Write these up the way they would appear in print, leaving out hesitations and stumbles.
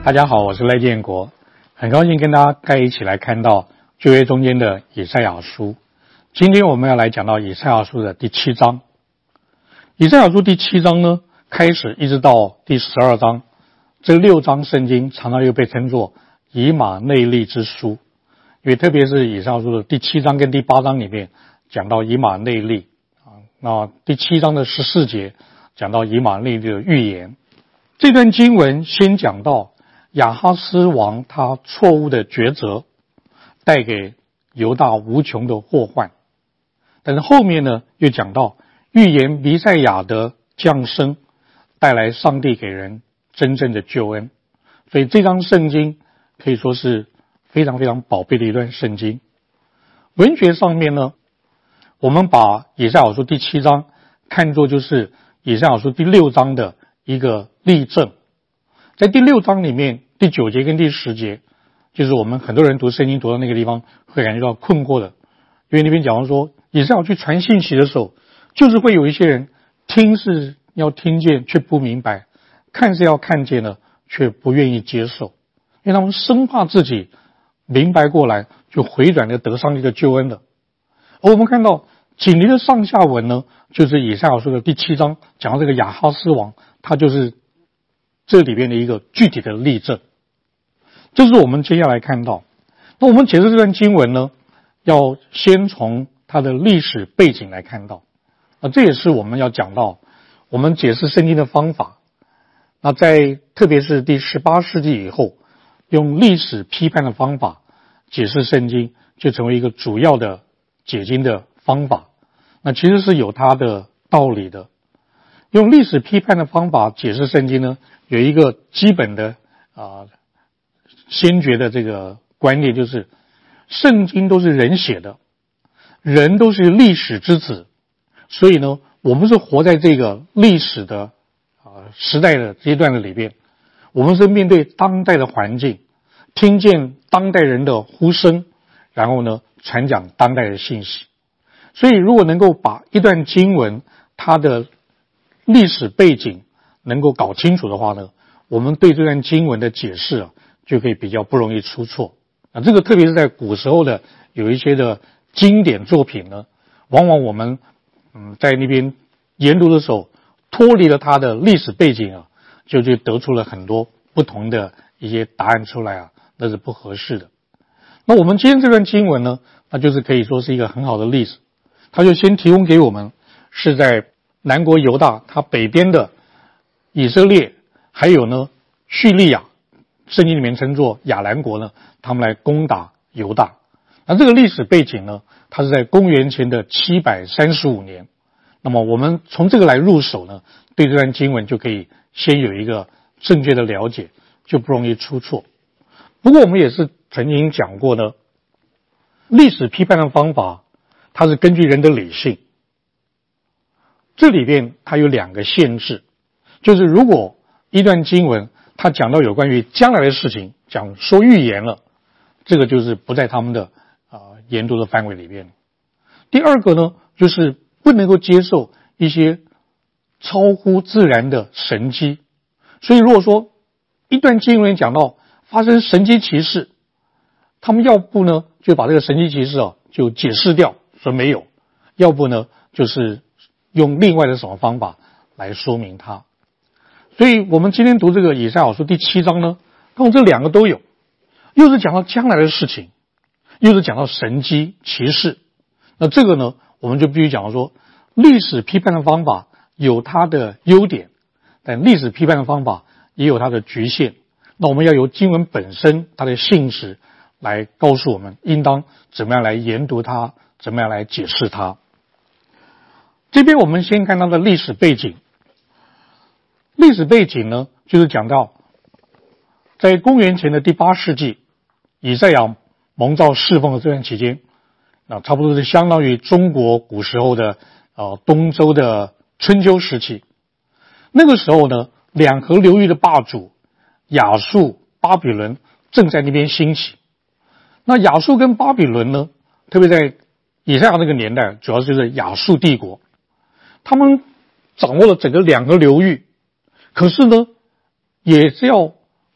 大家好，我是赖建国，很高兴跟大家一起来看到旧约中间的以赛亚书。今天我们要来讲到以赛亚书的第7章。以赛亚书第7章呢，开始一直到第12章，这6章圣经常常又被称作以马内利之书，因为特别是以赛亚书的第7章跟第8章里面讲到以马内利那第7章的14节讲到以马内利的预言。这段经文先讲到亚哈斯王他错误的抉择带给犹大无穷的祸患，但是后面呢又讲到预言弥赛亚的降生带来上帝给人真正的救恩，所以这章圣经可以说是非常非常宝贝的一段圣经。文学上面呢，我们把以赛亚书第7章看作就是以赛亚书第6章的一个例证。在第6章里面第9节跟第10节，就是我们很多人读圣经读到那个地方会感觉到困惑的，因为那边讲到说以赛亚去传信息的时候，就是会有一些人听是要听见却不明白，看是要看见了却不愿意接受，因为他们生怕自己明白过来就回转的得上帝的救恩了。而我们看到紧邻的上下文呢，就是以赛亚书的第7章讲到这个亚哈斯王，他就是这里边的一个具体的例证。这是我们接下来看到。那我们解释这段经文呢，要先从它的历史背景来看到。这也是我们要讲到我们解释圣经的方法。那在特别是第18世纪以后，用历史批判的方法解释圣经就成为一个主要的解经的方法。那其实是有它的道理的。用历史批判的方法解释圣经呢，有一个基本的先决的这个观念，就是圣经都是人写的，人都是历史之子，所以呢我们是活在这个历史的时代的阶段的里边，我们是面对当代的环境，听见当代人的呼声，然后呢传讲当代的信息。所以如果能够把一段经文它的历史背景能够搞清楚的话呢，我们对这段经文的解释就可以比较不容易出错。这个特别是在古时候的有一些的经典作品呢，往往我们在那边研读的时候脱离了它的历史背景就得出了很多不同的一些答案出来那是不合适的。那我们今天这段经文呢，那就是可以说是一个很好的例子。它就先提供给我们是在南国犹大它北边的以色列，还有呢叙利亚，圣经里面称作亚兰国呢，他们来攻打犹大。那这个历史背景呢，它是在公元前的735年。那么我们从这个来入手呢，对这段经文就可以先有一个正确的了解，就不容易出错。不过我们也是曾经讲过呢，历史批判的方法它是根据人的理性，这里边它有2个限制，就是如果一段经文它讲到有关于将来的事情，说预言了，这个就是不在他们的研读的范围里边。第二个呢，就是不能够接受一些超乎自然的神迹。所以如果说一段经文讲到发生神迹奇事，他们要不呢就把这个神迹奇事就解释掉，说没有，要不呢就是用另外的什么方法来说明它。所以我们今天读这个以赛亚书第7章呢，看这2个都有，又是讲到将来的事情，又是讲到神迹奇事。那这个呢，我们就必须讲到说，历史批判的方法有它的优点，但历史批判的方法也有它的局限。那我们要由经文本身它的性质来告诉我们应当怎么样来研读它，怎么样来解释它。这边我们先看它的历史背景。历史背景呢，就是讲到在公元前的第8世纪，以赛亚蒙召侍奉的这段期间，差不多是相当于中国古时候的东周的春秋时期。那个时候呢，两河流域的霸主亚述、巴比伦正在那边兴起。那亚述跟巴比伦呢，特别在以赛亚那个年代，主要就是亚述帝国，他们掌握了整个两河流域，可是呢，也是要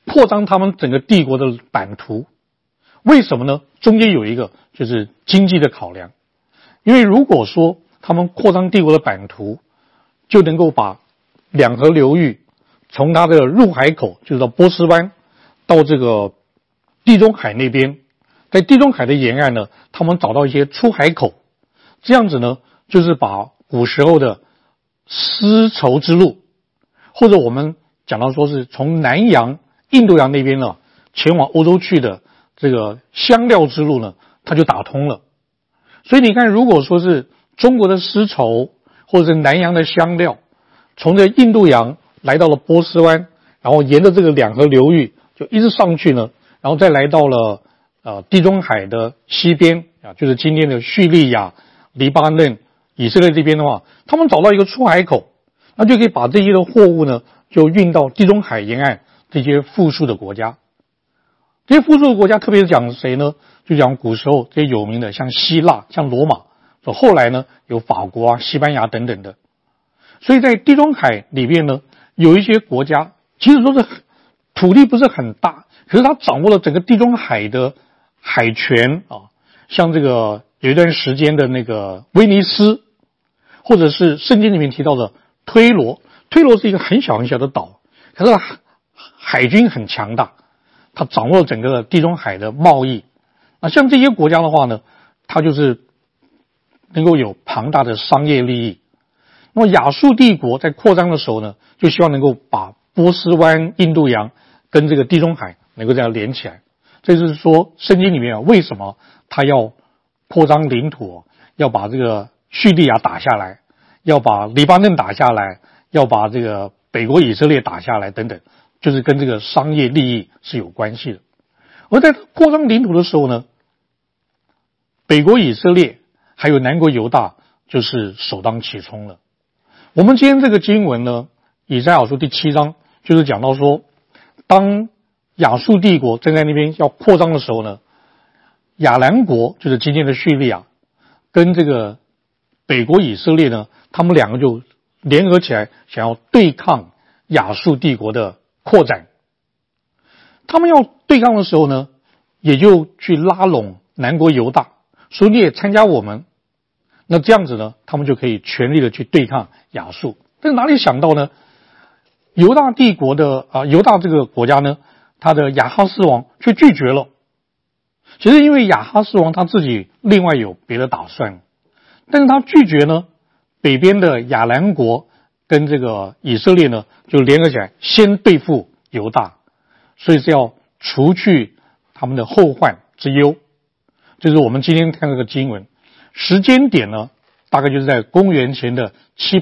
扩张他们整个帝国的版图。为什么呢？中间有一个就是经济的考量，因为如果说他们扩张帝国的版图，就能够把两河流域从它的入海口，就是到波斯湾，到这个地中海那边，在地中海的沿岸呢，他们找到一些出海口，这样子呢，就是把古时候的丝绸之路，或者我们讲到说是从南洋、印度洋那边呢，前往欧洲去的这个香料之路呢，它就打通了。所以你看，如果说是中国的丝绸，或者是南洋的香料，从这印度洋来到了波斯湾，然后沿着这个两河流域就一直上去呢，然后再来到了地中海的西边啊，就是今天的叙利亚、黎巴嫩、以色列这边的话，他们找到一个出海口，那就可以把这些的货物呢，就运到地中海沿岸这些富庶的国家。这些富庶的国家特别是讲谁呢？就讲古时候这些有名的，像希腊、像罗马，后来呢有法国啊、西班牙等等的。所以在地中海里面呢，有一些国家其实说是土地不是很大，可是它掌握了整个地中海的海权啊，像这个有一段时间的那个威尼斯，或者是圣经里面提到的推罗。推罗是一个很小很小的岛，可是海军很强大，它掌握了整个地中海的贸易。那像这些国家的话呢，它就是能够有庞大的商业利益。那么亚述帝国在扩张的时候呢，就希望能够把波斯湾、印度洋跟这个地中海能够这样连起来。这就是说圣经里面为什么他要扩张领土，要把这个叙利亚打下来，要把黎巴嫩打下来，要把这个北国以色列打下来等等，就是跟这个商业利益是有关系的。而在扩张领土的时候呢，北国以色列还有南国犹大就是首当其冲了。我们今天这个经文呢，以赛亚书第7章就是讲到说，当亚述帝国正在那边要扩张的时候呢，亚兰国就是今天的叙利亚跟这个北国以色列呢，他们两个就联合起来想要对抗亚述帝国的扩展。他们要对抗的时候呢，也就去拉拢南国犹大，说你也参加我们，那这样子呢，他们就可以全力的去对抗亚述。但是哪里想到呢，犹大帝国的犹大这个国家呢，他的亚哈斯王却拒绝了。其实因为亚哈斯王他自己另外有别的打算，但是他拒绝呢，北边的亚兰国跟这个以色列呢就联合起来先对付犹大，所以是要除去他们的后患之忧。这是我们今天看这个经文时间点呢，大概就是在公元前的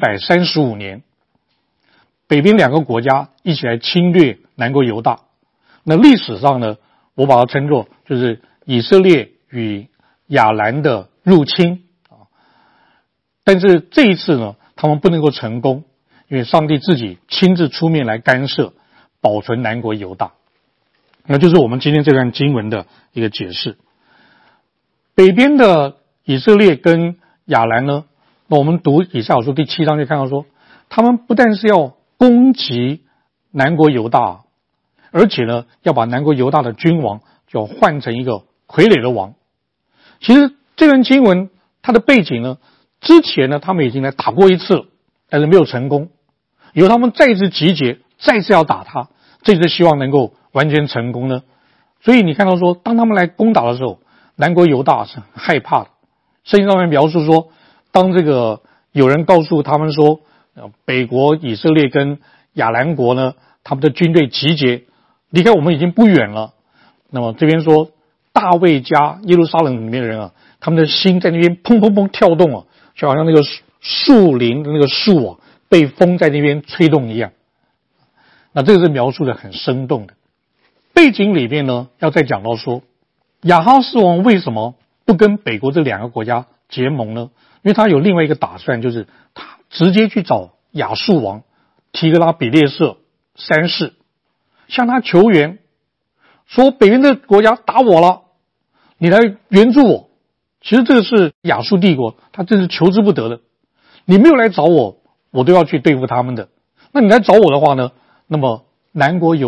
735年，北边两个国家一起来侵略南国犹大。那历史上呢，我把它称作就是以色列与亚兰的入侵啊。但是这一次呢，他们不能够成功，因为上帝自己亲自出面来干涉，保存南国犹大。那就是我们今天这段经文的一个解释。北边的以色列跟亚兰呢，那我们读以赛亚书第7章就看到说，他们不但是要攻击南国犹大，而且呢，要把南国犹大的君王就换成一个傀儡的王。其实这段经文它的背景呢，之前呢他们已经来打过一次了，但是没有成功，以后他们再次集结，再次要打他，这次希望能够完全成功呢。所以你看到说，当他们来攻打的时候，南国犹大是很害怕的。圣经上面描述说，当这个有人告诉他们说，北国以色列跟亚兰国呢，他们的军队集结离开我们已经不远了。那么这边说，大卫家耶路撒冷里面的人啊，他们的心在那边砰砰砰跳动啊，就好像那个树林的那个树啊，被风在那边吹动一样。那这个是描述的很生动的。背景里面呢，要再讲到说，亚哈斯王为什么不跟北国这两个国家结盟呢？因为他有另外一个打算，就是他直接去找亚述王提格拉比列色三世，向他求援，说北边的国家打我了，你来援助我。其实这个是亚述帝国，他真是求之不得的。你没有来找我，我都要去对付他们的。那你来找我的话呢，那么南国犹大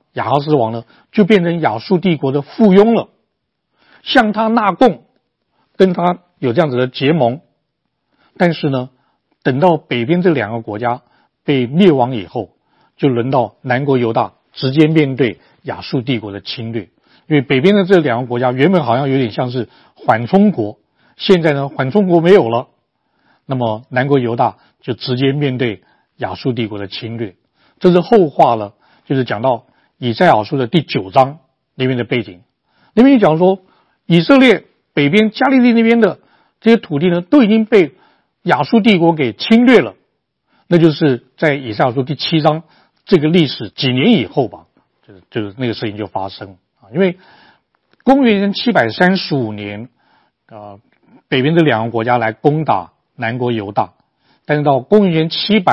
亚哈斯王呢，就变成亚述帝国的附庸了，向他纳贡，跟他有这样子的结盟。但是呢，等到北边这两个国家被灭亡以后，就轮到南国犹大直接面对亚述帝国的侵略。因为北边的这两个国家原本好像有点像是缓冲国，现在呢缓冲国没有了，那么南国犹大就直接面对亚述帝国的侵略。这是后话了，就是讲到以赛亚书的第9章里面的背景。里面讲说，以色列北边加利利那边的这些土地呢，都已经被亚述帝国给侵略了。那就是在以赛亚书第7章这个历史几年以后吧，就是那个事情就发生啊。因为公元735年北边这两个国家来攻打南国犹大，但是到公元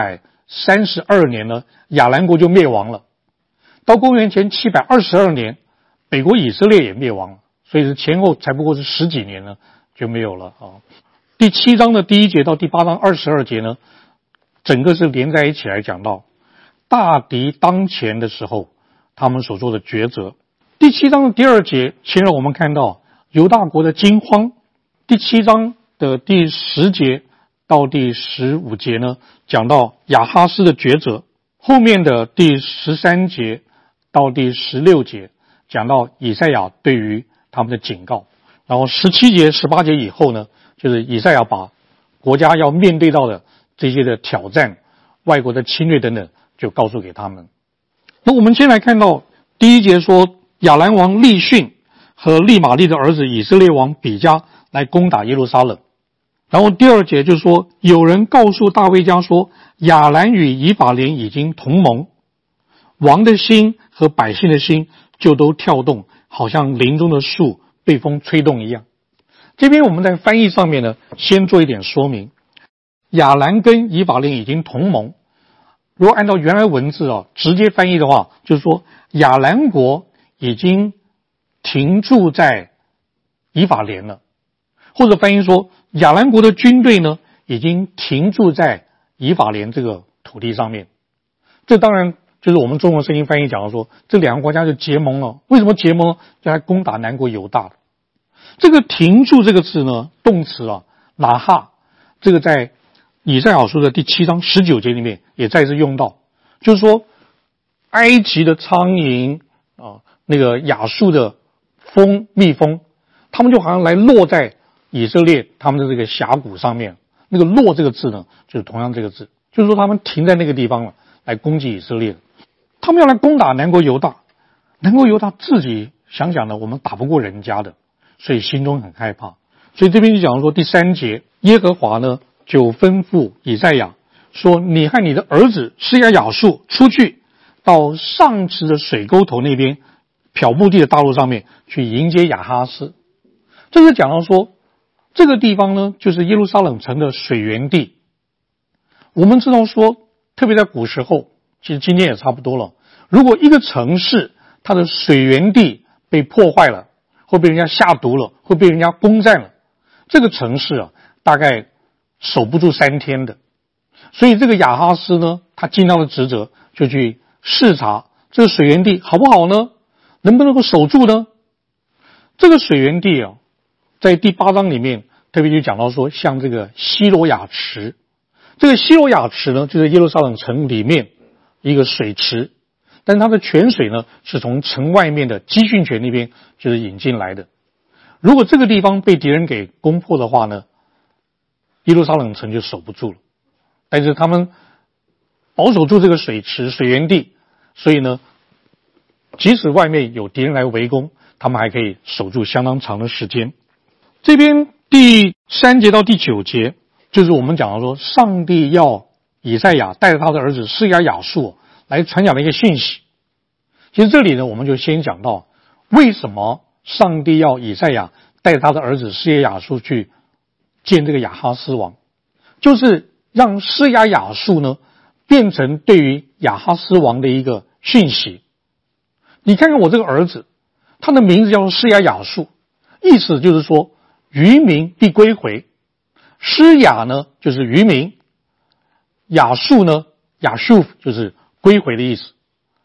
732年呢，亚兰国就灭亡了。到公元前722年，北国以色列也灭亡了，所以是前后才不过是10几年呢就没有了啊。第7章的第1节到第8章22节呢，整个是连在一起来讲到大敌当前的时候他们所做的抉择。第7章的第2节先让我们看到犹大国的惊慌。第7章的第10节到第15节呢，讲到亚哈斯的抉择。后面的第13节到第16节讲到以赛亚对于他们的警告。然后17节18节以后呢，就是以赛亚把国家要面对到的这些的挑战、外国的侵略等等就告诉给他们。那我们先来看到第1节说，亚兰王利逊和利玛利的儿子以色列王比加来攻打耶路撒冷。然后第2节就说，有人告诉大卫家说，亚兰与以法莲已经同盟，王的心和百姓的心就都跳动，好像林中的树被风吹动一样。这边我们在翻译上面呢，先做一点说明。亚兰跟以法莲已经同盟，如果按照原来文字直接翻译的话，就是说亚兰国已经停驻在以法莲了，或者翻译说亚兰国的军队呢已经停驻在以法莲这个土地上面。这当然就是我们中文圣经翻译讲的说，这两个国家就结盟了。为什么结盟？就来攻打南国犹大的。这个停驻这个字呢，动词拿哈，这个在以赛亚书的第7章19节里面也再次用到，就是说埃及的苍蝇那个亚述的蜜蜂，他们就好像来落在以色列他们的这个峡谷上面。那个落这个字呢，就是同样这个字，就是说他们停在那个地方了，来攻击以色列。他们要来攻打南国犹大，南国犹大自己想想呢，我们打不过人家的，所以心中很害怕。所以这边就讲说第3节，耶和华呢就吩咐以赛亚说，你和你的儿子施亚雅述出去，到上池的水沟头那边漂布地的大陆上面去迎接亚哈斯。这是讲到说，这个地方呢就是耶路撒冷城的水源地。我们知道说，特别在古时候，其实今天也差不多了，如果一个城市它的水源地被破坏了，或被人家下毒了，或被人家攻占了，这个城市大概守不住3天的。所以这个亚哈斯呢，他尽到的职责就去视察这个水源地好不好呢，能不能够守住呢。这个水源地在第8章里面特别就讲到说，像这个西罗亚池。这个西罗亚池呢，就是耶路撒冷城里面一个水池，但它的泉水呢是从城外面的基训泉那边就是引进来的。如果这个地方被敌人给攻破的话呢，耶路撒冷城就守不住了。但是他们保守住这个水池水源地，所以呢，即使外面有敌人来围攻，他们还可以守住相当长的时间。这边第3节到第9节，就是我们讲到说，上帝要以赛亚带着他的儿子施亚雅述来传讲的一个讯息。其实这里呢，我们就先讲到为什么上帝要以赛亚带着他的儿子施亚雅述去见这个亚哈斯王，就是让施亚雅述呢变成对于亚哈斯王的一个讯息。你看看我这个儿子，他的名字叫做施亚雅述，意思就是说渔民必归回。施亚呢就是渔民，雅述呢雅述就是归回的意思。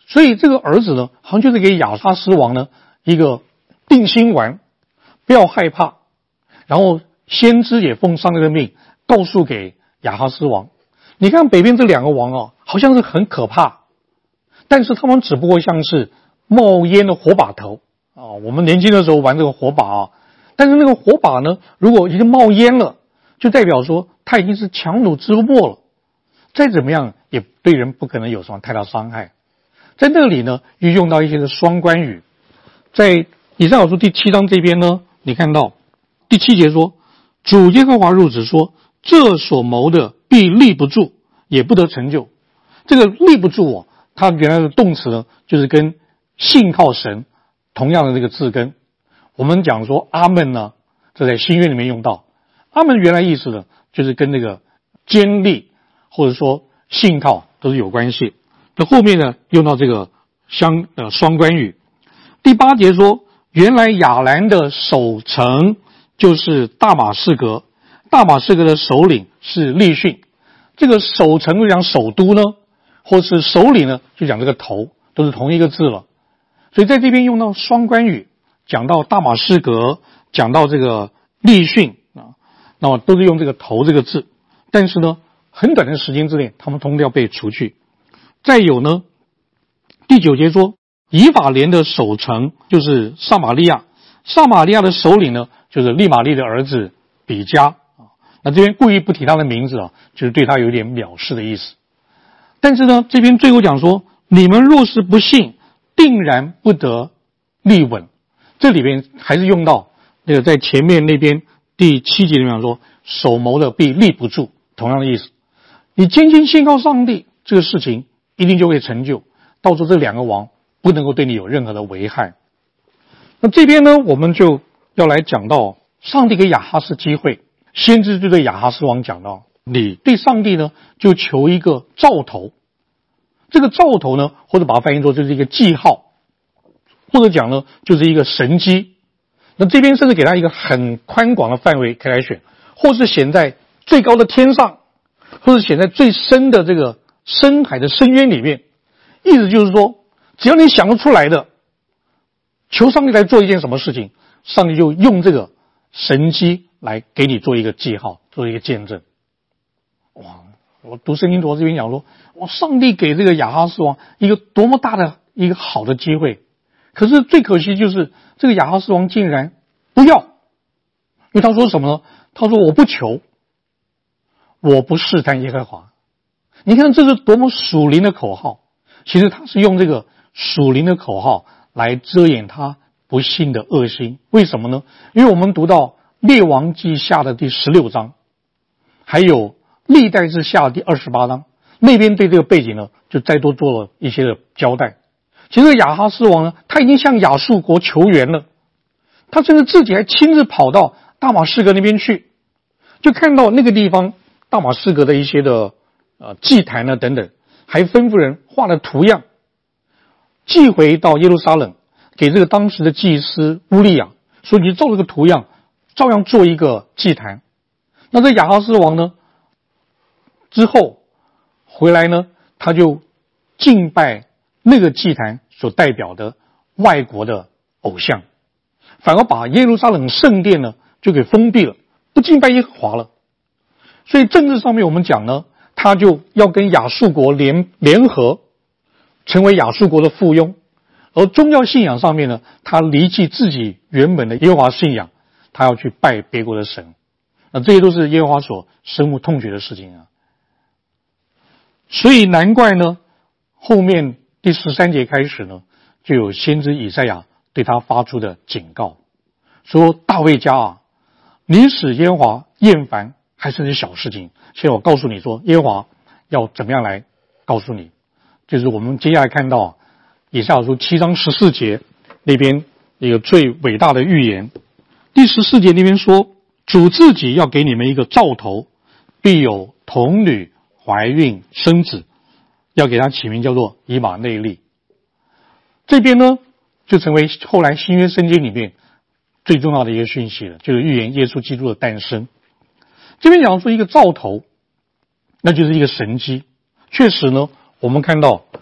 所以这个儿子呢，好像就是给亚哈斯王呢一个定心丸，不要害怕。然后先知也奉上帝的命告诉给亚哈斯王，你看北边这两个王啊，好像是很可怕，但是他们只不过像是冒烟的火把头啊。我们年轻的时候玩这个火把啊，但是那个火把呢，如果已经冒烟了，就代表说它已经是强弩之末了，再怎么样也对人不可能有什么太大伤害。在那里呢，又用到一些的双关语。在以赛亚书第7章这边呢，你看到第7节说，主耶和华如此说，这所谋的必立不住，也不得成就。这个立不住哦，它原来的动词呢，就是跟信靠神同样的这个字根。我们讲说阿们呢，这在新约里面用到。阿们原来意思呢，就是跟那个坚立或者说信靠都是有关系。那后面呢，用到这个双关语。第8节说，原来亚兰的守城就是大马士革，大马士革的首领是利逊。这个守城就讲首都呢，或是首领呢，就讲这个头，都是同一个字了。所以在这边用到双关语，讲到大马士革，讲到这个利逊啊，那么都是用这个头这个字。但是呢，很短的时间之内，他们通通要被除去。再有呢，第9节说，以法莲的守城就是撒玛利亚，撒玛利亚的首领呢，就是利玛利的儿子比加啊。那这边故意不提他的名字啊，就是对他有点藐视的意思。但是呢，这边最后讲说，你们若是不信，定然不得立稳。这里边还是用到那个在前面那边第7节里面说，手谋的必立不住，同样的意思。你坚信信靠上帝，这个事情一定就会成就，到时候这两个王不能够对你有任何的危害。那这边呢，我们就要来讲到上帝给亚哈斯机会，先知就对亚哈斯王讲到，你对上帝呢就求一个兆头。这个兆头呢，或者把它翻译作就是一个记号，或者讲呢就是一个神机。那这边甚至给他一个很宽广的范围可以来选，或是显在最高的天上，或者显在最深的这个深海的深渊里面。意思就是说，只要你想得出来的，求上帝来做一件什么事情，上帝就用这个神机来给你做一个记号，做一个见证。哇！我读圣经读到这边讲说，哇，上帝给这个亚哈斯王一个多么大的一个好的机会，可是最可惜就是这个亚哈斯王竟然不要，因为他说什么呢？他说我不求，我不试探耶和华。你看这是多么属灵的口号，其实他是用这个属灵的口号来遮掩他不信的恶心。为什么呢？因为我们读到列王记下的第16章，还有历代志下的第28章，那边对这个背景呢就再多做了一些的交代。其实亚哈斯王呢，他已经向亚述国求援了，他甚至自己还亲自跑到大马士革那边去，就看到那个地方大马士革的一些的祭坛啊等等，还吩咐人画了图样，寄回到耶路撒冷，给这个当时的祭司乌利亚，说你照这个图样，照样做一个祭坛。那这亚哈斯王呢，之后回来呢，他就敬拜那个祭坛所代表的外国的偶像，反而把耶路撒冷圣殿呢就给封闭了，不敬拜耶和华了。所以政治上面我们讲呢，他就要跟亚述国联合，成为亚述国的附庸。而宗教信仰上面呢，他离弃自己原本的耶和华信仰，他要去拜别国的神。那这些都是耶和华所深恶痛绝的事情啊。所以难怪呢，后面第13节开始呢，就有先知以赛亚对他发出的警告，说大卫家啊，你使耶和华厌烦还是小事情。现在我告诉你说，耶和华要怎么样来告诉你，就是我们接下来看到以赛亚书7章14节那边一个最伟大的预言。第14节那边说，主自己要给你们一个兆头，必有童女怀孕生子，要给他起名叫做以马内利。这边呢就成为后来新约圣经里面最重要的一个讯息了，就是预言耶稣基督的诞生。这边讲说一个兆头，那就是一个神迹。确实呢，我们看到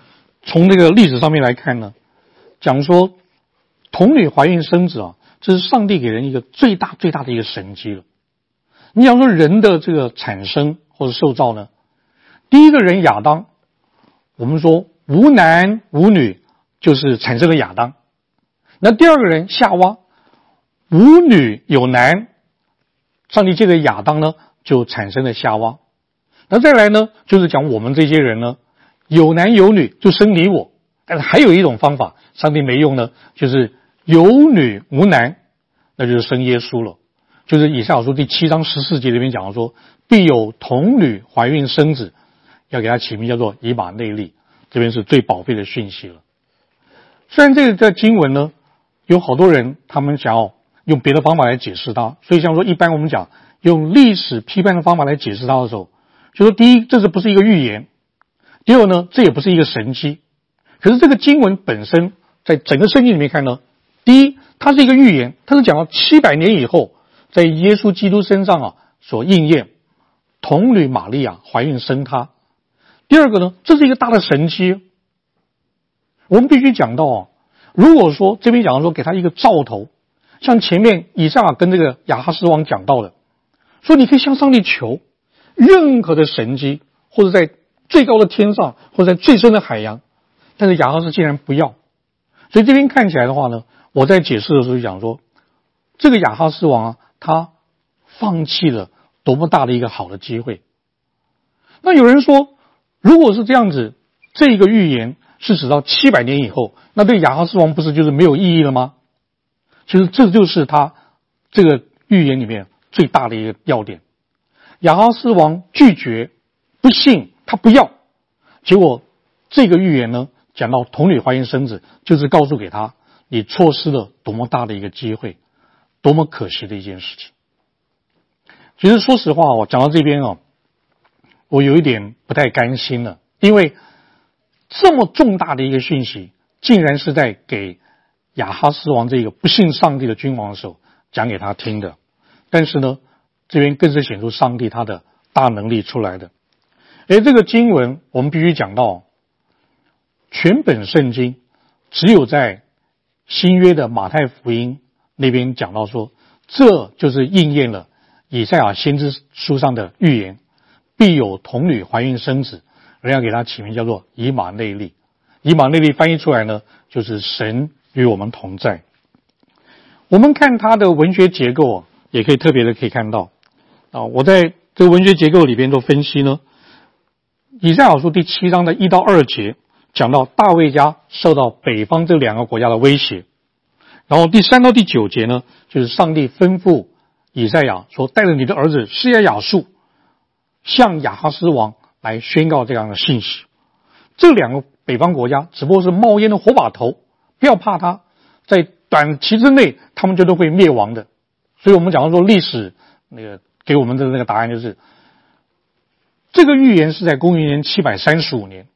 从这个历史上面来看呢，讲说童女怀孕生子啊，这是上帝给人一个最大的一个神迹了。你想说人的这个产生或者受造呢，第一个人亚当，我们说无男无女，就是产生了亚当。那第二个人夏娃，无女有男，上帝借着亚当呢就产生了夏娃。那再来呢，就是讲我们这些人呢，有男有女就生你我。但是还有一种方法上帝没用呢，就是有女无男，那就是生耶稣了。就是以赛亚书第7章14节里面讲说，必有童女怀孕生子，要给他起名叫做以马内利。这边是最宝贝的讯息了。虽然这个经文呢，有好多人他们想要用别的方法来解释它，所以像说一般我们讲用历史批判的方法来解释它的时候，就说第一，这是不是一个预言；第二呢，这也不是一个神迹。可是这个经文本身在整个圣经里面看呢，第一，它是一个预言，它是讲到700年以后在耶稣基督身上所应验，童女玛利亚怀孕生他。第二个呢，这是一个大的神迹。我们必须讲到如果说这边讲到说给他一个兆头，像前面以赛亚跟这个亚哈斯王讲到的，说你可以向上帝求任何的神迹，或者在最高的天上，或者在最深的海洋，但是亚哈斯竟然不要。所以这边看起来的话呢，我在解释的时候讲说，这个亚哈斯王他放弃了多么大的一个好的机会。那有人说，如果是这样子，这个预言是指到700年以后，那对亚哈斯王不是就是没有意义了吗？其实这就是他这个预言里面最大的一个要点。亚哈斯王拒绝，不信，他不要，结果这个预言呢，讲到童女怀孕生子，就是告诉给他，你错失了多么大的一个机会，多么可惜的一件事情。其实说实话，我讲到这边我有一点不太甘心了，因为这么重大的一个讯息，竟然是在给亚哈斯王这个不信上帝的君王的时候讲给他听的。但是呢，这边更是显出上帝他的大能力出来的。这个经文我们必须讲到，全本圣经只有在新约的马太福音那边讲到说，这就是应验了以赛亚先知书上的预言，必有童女怀孕生子，人要给他起名叫做以马内利。以马内利翻译出来呢，就是神与我们同在。我们看它的文学结构也可以特别的可以看到我在这个文学结构里边做分析呢，以赛亚书第7章的1到2节讲到大卫家受到北方这2个国家的威胁，然后第3到第9节呢，就是上帝吩咐以赛亚说，带着你的儿子施亚雅述向亚哈斯王来宣告这样的信息。这2个北方国家只不过是冒烟的火把头，不要怕它，在短期之内他们就都会灭亡的。所以我们讲到说历史给我们的那个答案就是，这个预言是在公元前735年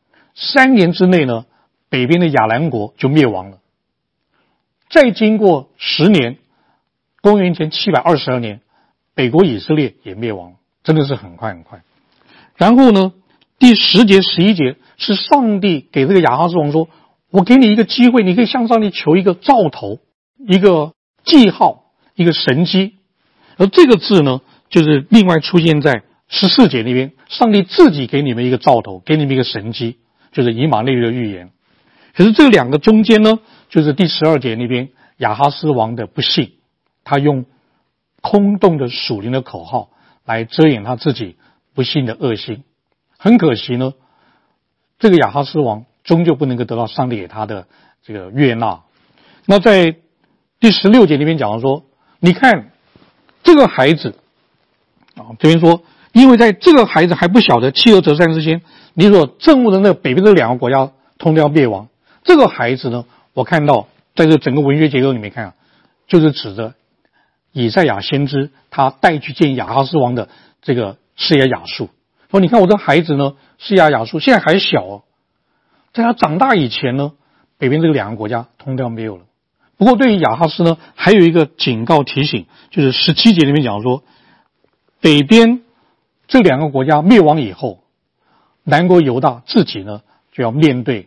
，3年之内呢，北边的亚兰国就灭亡了。再经过10年，公元前722年，北国以色列也灭亡了，真的是很快很快。然后呢，第10节11节是上帝给这个亚哈斯王说，我给你一个机会，你可以向上帝求一个兆头，一个记号，一个神迹。而这个字呢，就是另外出现在14节那边，上帝自己给你们一个兆头，给你们一个神迹，就是以马内利的预言。可是这2个中间呢，就是第12节那边亚哈斯王的不信，他用空洞的属灵的口号来遮掩他自己不信的恶行。很可惜呢，这个亚哈斯王终究不能够得到上帝给他的这个悦纳。那在第16节那边讲到说，你看这个孩子这边说，因为在这个孩子还不晓得弃恶择善之前，你所憎恶的那北边这2个国家通通要灭亡。这个孩子呢，我看到在这整个文学结构里面看就是指着以赛亚先知他带去见亚哈斯王的这个施亚雅述，说你看我这孩子呢，施亚雅述现在还小在他长大以前呢，北边这个2个国家通通要没有了。不过对于亚哈斯呢，还有一个警告提醒，就是17节里面讲说，北边这2个国家灭亡以后，南国犹大自己呢就要面对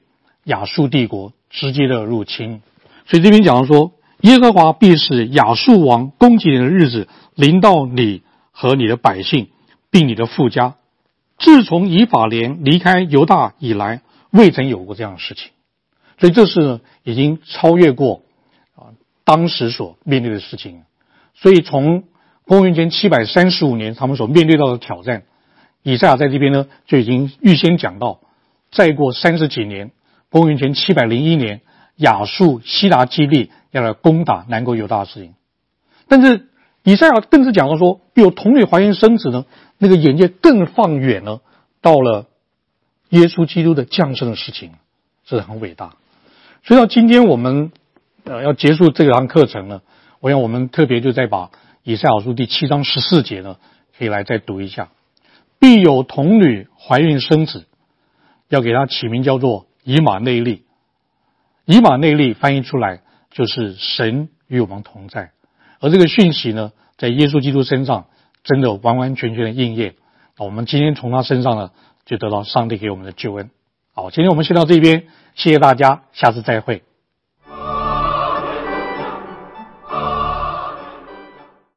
亚述帝国直接的入侵。所以这边讲说，耶和华必使亚述王攻击你的日子临到你和你的百姓，并你的父家。自从以法莲离开犹大以来，未曾有过这样的事情。所以这是已经超越过当时所面对的事情。所以从公元前735年他们所面对到的挑战，以赛亚在这边呢就已经预先讲到，再过30几年，公元前701年，亚述西拿基利要来攻打南国犹大的事情。但是以赛亚更是讲到说，有童女怀孕生子呢，那个眼界更放远了，到了耶稣基督的降生的事情，这是很伟大。所以到今天我们要结束这堂课程呢，我想我们特别就再把以赛亚书第7章14节呢，可以来再读一下。必有童女怀孕生子，要给他起名叫做以马内利。以马内利翻译出来就是神与我们同在。而这个讯息呢，在耶稣基督身上真的完完全全的应验。我们今天从他身上呢，就得到上帝给我们的救恩。好，今天我们先到这边，谢谢大家，下次再会。